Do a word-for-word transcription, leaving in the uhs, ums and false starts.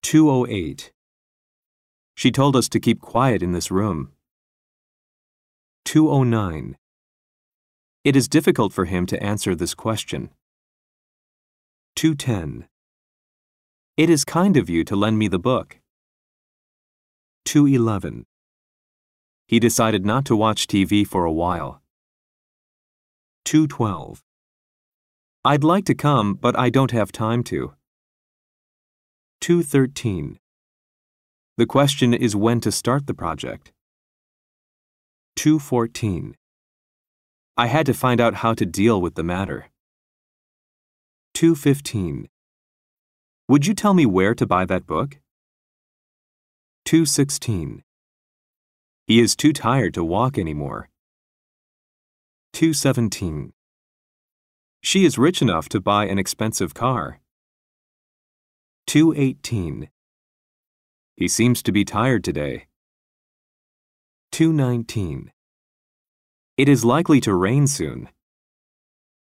two oh eight. She told us to keep quiet in this room. two oh nine. It is difficult for him to answer this question. two ten. It is kind of you to lend me the book. two eleven. He decided not to watch T V for a while. two twelve. I'd like to come, but I don't have time to. two thirteen. The question is when to start the project. two fourteen. I had to find out how to deal with the matter. two fifteen. Would you tell me where to buy that book? two sixteen. He is too tired to walk anymore. two seventeen. She is rich enough to buy an expensive car. two eighteen. He seems to be tired today. two nineteen. It is likely to rain soon.